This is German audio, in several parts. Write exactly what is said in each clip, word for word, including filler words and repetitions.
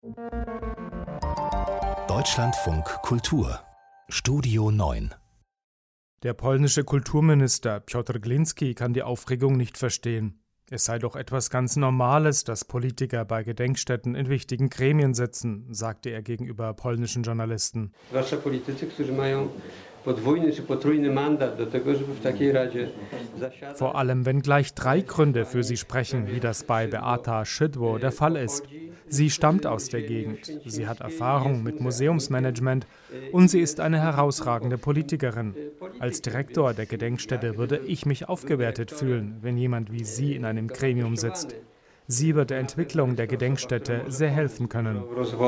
Deutschlandfunk Kultur Studio neun. Der polnische Kulturminister Piotr Gliński kann die Aufregung nicht verstehen. Es sei doch etwas ganz Normales, dass Politiker bei Gedenkstätten in wichtigen Gremien sitzen, sagte er gegenüber polnischen Journalisten. Vor allem, wenn gleich drei Gründe für sie sprechen, wie das bei Beata Szydło der Fall ist. Sie stammt aus der Gegend, sie hat Erfahrung mit Museumsmanagement und sie ist eine herausragende Politikerin. Als Direktor der Gedenkstätte würde ich mich aufgewertet fühlen, wenn jemand wie sie in einem Gremium sitzt. Sie wird der Entwicklung der Gedenkstätte sehr helfen können.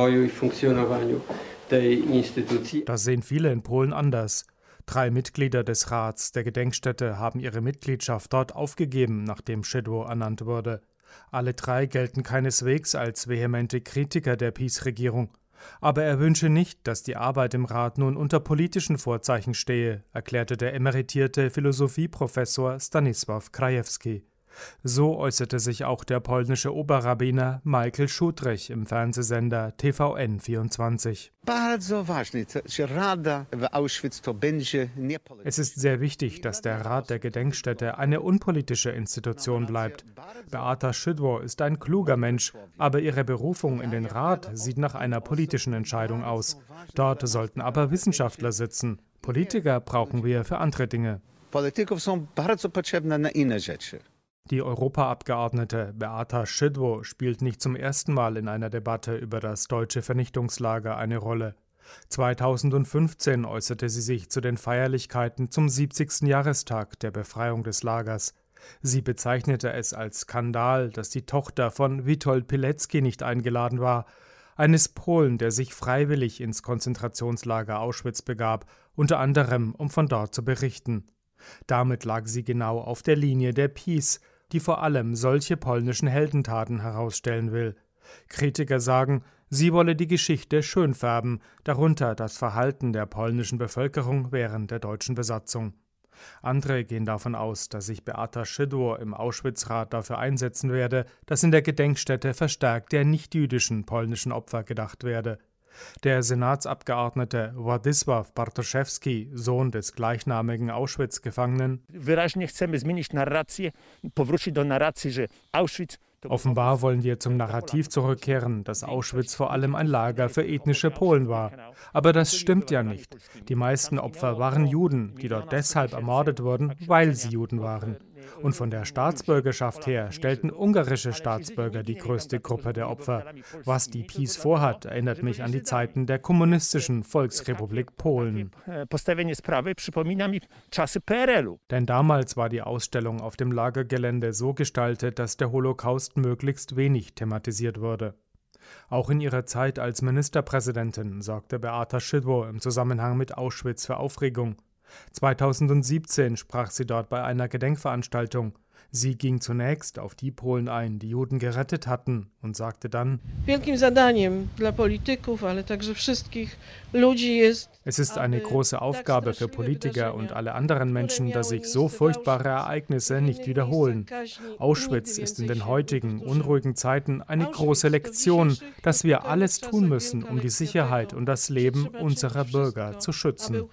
Das sehen viele in Polen anders. Drei Mitglieder des Rats der Gedenkstätte haben ihre Mitgliedschaft dort aufgegeben, nachdem Szydło ernannt wurde. Alle drei gelten keineswegs als vehemente Kritiker der PiS-Regierung. Aber er wünsche nicht, dass die Arbeit im Rat nun unter politischen Vorzeichen stehe, erklärte der emeritierte Philosophieprofessor Stanisław Krajewski. So äußerte sich auch der polnische Oberrabbiner Michael Schudrich im Fernsehsender T V N vierundzwanzig. Es ist sehr wichtig, dass der Rat der Gedenkstätte eine unpolitische Institution bleibt. Beata Szydło ist ein kluger Mensch, aber ihre Berufung in den Rat sieht nach einer politischen Entscheidung aus. Dort sollten aber Wissenschaftler sitzen. Politiker brauchen wir für andere Dinge. Die Europaabgeordnete Beata Szydło spielt nicht zum ersten Mal in einer Debatte über das deutsche Vernichtungslager eine Rolle. zweitausendfünfzehn äußerte sie sich zu den Feierlichkeiten zum siebzigsten Jahrestag der Befreiung des Lagers. Sie bezeichnete es als Skandal, dass die Tochter von Witold Pilecki nicht eingeladen war, eines Polen, der sich freiwillig ins Konzentrationslager Auschwitz begab, unter anderem, um von dort zu berichten. Damit lag sie genau auf der Linie der PiS, die vor allem solche polnischen Heldentaten herausstellen will. Kritiker sagen, sie wolle die Geschichte schönfärben, darunter das Verhalten der polnischen Bevölkerung während der deutschen Besatzung. Andere gehen davon aus, dass sich Beata Szydło im Auschwitz-Rat dafür einsetzen werde, dass in der Gedenkstätte verstärkt der nicht-jüdischen polnischen Opfer gedacht werde. Der Senatsabgeordnete Władysław Bartoszewski, Sohn des gleichnamigen Auschwitz-Gefangenen, offenbar wollen wir zum Narrativ zurückkehren, dass Auschwitz vor allem ein Lager für ethnische Polen war. Aber das stimmt ja nicht. Die meisten Opfer waren Juden, die dort deshalb ermordet wurden, weil sie Juden waren. Und von der Staatsbürgerschaft her stellten ungarische Staatsbürger die größte Gruppe der Opfer. Was die PiS vorhat, erinnert mich an die Zeiten der kommunistischen Volksrepublik Polen. Denn damals war die Ausstellung auf dem Lagergelände so gestaltet, dass der Holocaust möglichst wenig thematisiert wurde. Auch in ihrer Zeit als Ministerpräsidentin sorgte Beata Szydło im Zusammenhang mit Auschwitz für Aufregung. zweitausendsiebzehn sprach sie dort bei einer Gedenkveranstaltung. Sie ging zunächst auf die Polen ein, die Juden gerettet hatten, und sagte dann: Es ist eine große Aufgabe für Politiker und alle anderen Menschen, dass sich so furchtbare Ereignisse nicht wiederholen. Auschwitz ist in den heutigen unruhigen Zeiten eine große Lektion, dass wir alles tun müssen, um die Sicherheit und das Leben unserer Bürger zu schützen.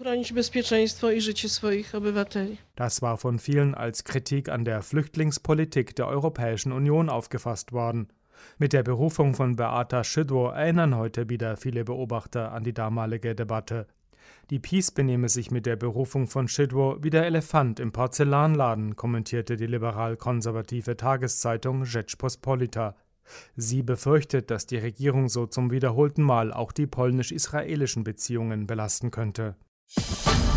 Das war von vielen als Kritik an der Flüchtlingspolitik der Europäischen Union aufgefasst worden. Mit der Berufung von Beata Szydło erinnern heute wieder viele Beobachter an die damalige Debatte. Die PiS benehme sich mit der Berufung von Szydło wie der Elefant im Porzellanladen, kommentierte die liberal-konservative Tageszeitung Rzeczpospolita. Sie befürchtet, dass die Regierung so zum wiederholten Mal auch die polnisch-israelischen Beziehungen belasten könnte.